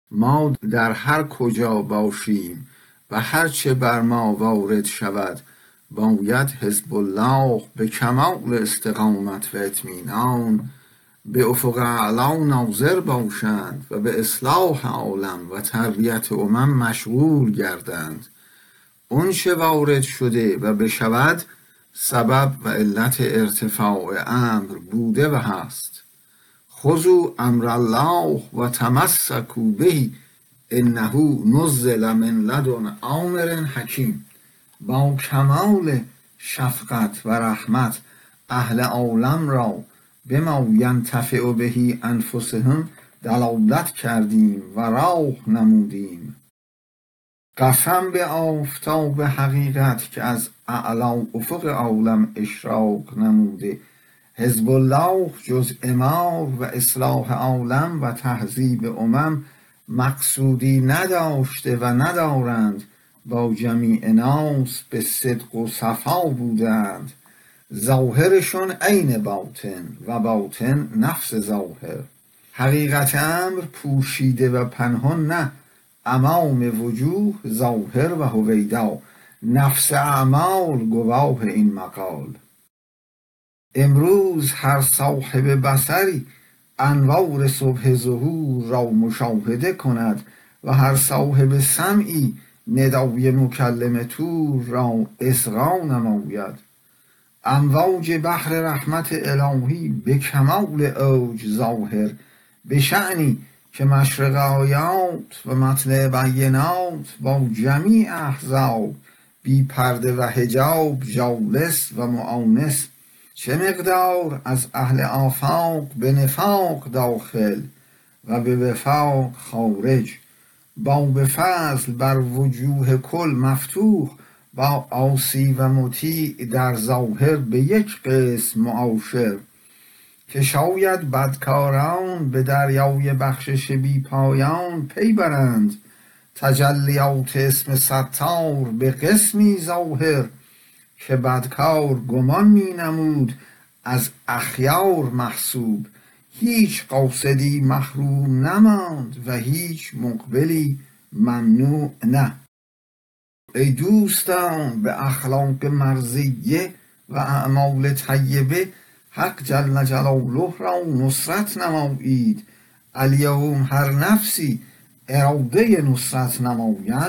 ما در هر کجا باشیم و هر چه بر ما وارد شود باید حزب الله به کمال استقامت و اطمینان به افق اعلی ناظر باشند و به اصلاح عالم و تربیت امم مشغول گردند. اون چه وارد شده و بشود سبب و علت ارتفاع امر بوده و هست. خذوا امر الله و تمسکوا به انه نزل من لدن امر حکیم. با کمال شفقت و رحمت اهل عالم را بما ینتفع به انفسهم دلالت کردیم و راه نمودیم. قسم به آفتاب حقیقت که از اعلی افق عالم اشراق نموده، حزب الله جز اعمار و اصلاح عالم و تهذیب امم مقصودی نداشته و ندارند. با جمیع ناس به صدق و صفا بودند. ظاهرشون عین باطن و باطن نفس ظاهر. حقیقت امر پوشیده و پنهان نه، امام وجوه ظاهر و هویدا. نفس اعمال گواه این مقال. امروز هر صاحب بصری انوار صبح ظهور را مشاهده کند و هر صاحب سمعی ندای مکلم طور را اصغا نماید. امواج بحر رحمت الهی به کمال اوج ظاهر، به شأنی که مشرق آیات و مطلع بینات با جمیع احزاب بی پرده و حجاب جالس و مؤانس. چه مقدار از اهل آفاق به نفاق داخل و به وفاق خارج. باب فضل بر وجوه کل مفتوح، با عاصی و مطیع در ظاهر به یک قسم معاشر. که شاید بدکاران به دریای بخشش بی پایان پی برند، تجلیات اسم ستار به قسمی ظاهر. که بدکار گمان می نمود از اخیار محسوب، هیچ قاصدی محروم نماند و هیچ مقبلی ممنوع نه. ای دوستان به اخلاق مرضیه و اعمال طیبه حق جل جلاله را نصرت نمایید. الیوم هر نفسی اراده نصرت نماید،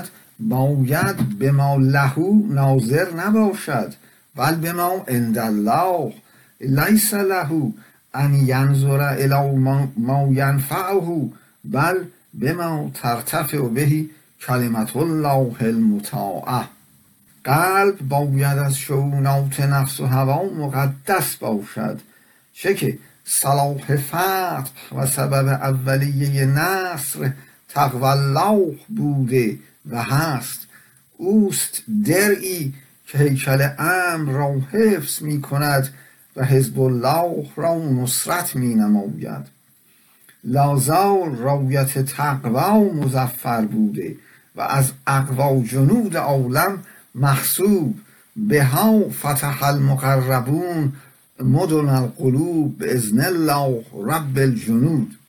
باید به ما له ناظر نباشد بل به ما عند الله. لیس له ان ینظر الی ما ینفعه بل بما ترتفع به کلمة الله المطاعه. قلب باید از شؤونات نفس و هوا مقدس باشد. چه که صلاح فتح و سبب اولیه نصر تقوی الله بوده و هست. اوست درعی که هیکل امر را حفظ می کند و حزب الله را نصرت می نماید. لازال رایت تقوی مظفر بوده و از اقوی جنود عالم محسوب. بها فتح المقربون مدن القلوب باذن الله رب الجنود.